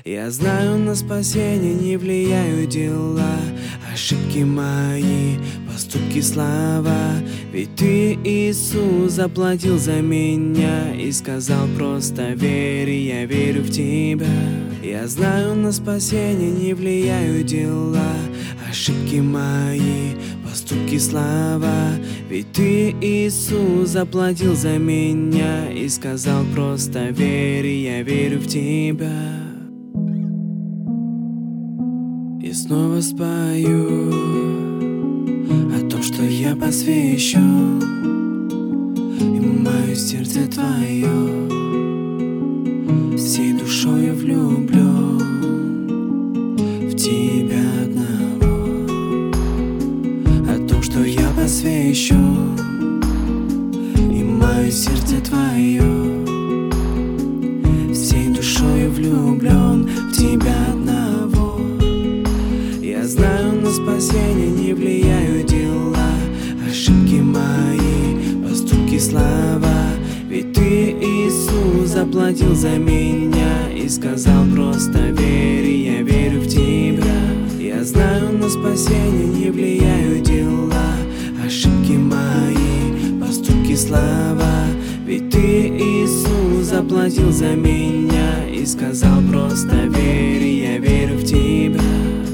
Я знаю, на спасение не влияют дела, ошибки мои, поступки, слова. Ведь ты, Иисус, заплатил за меня и сказал просто верь, и я верю в тебя. Я знаю, на спасение не влияют дела, ошибки мои, поступки, слова. Ведь ты, Иисус, заплатил за меня и сказал просто верь, и я верю в тебя. И снова спою о том, что я посвящен, и мое сердце твое всей душою влюблен в тебя одного. О том, что я посвящен, и мое сердце твое всей душою влюблен в тебя одного. Я знаю, на спасение не влияют дела, ошибки мои, поступки, слова. Ведь ты, Иисус, заплатил за меня и сказал просто верь, и я верю в тебя. Я знаю, на спасение не влияют дела, ошибки мои, поступки, слова. Ведь ты, Иисус, заплатил за меня и сказал просто верь, и я верю в тебя.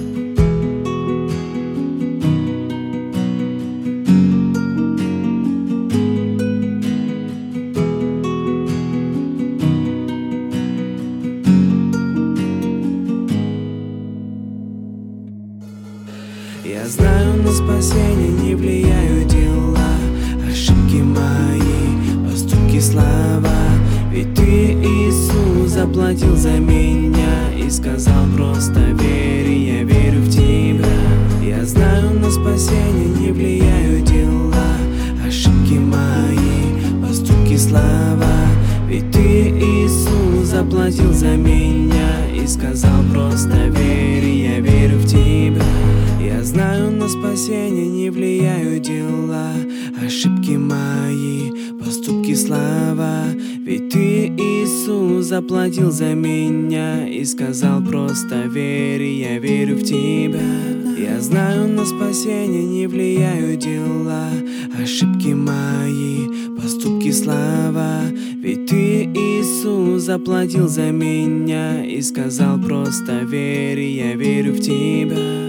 Я знаю, на спасение не влияют дела, ошибки мои, поступки, слова. Ведь ты, Иисус, заплатил за меня и сказал просто верь, и я верю в тебя. Я знаю, на спасение не влияют дела, ошибки мои, поступки, слова. Ведь ты, Иисус, заплатил за меня и сказал просто верь, и я верю в тебя. Я знаю, на спасение не влияют дела, ошибки мои, поступки, слова. Ведь ты, Иисус, заплатил за меня и сказал просто верь, и я верю в тебя. Я знаю, на спасение не влияют дела, ошибки мои, поступки, слова. Ведь ты, Иисус, заплатил за меня и сказал просто верь, и я верю в тебя.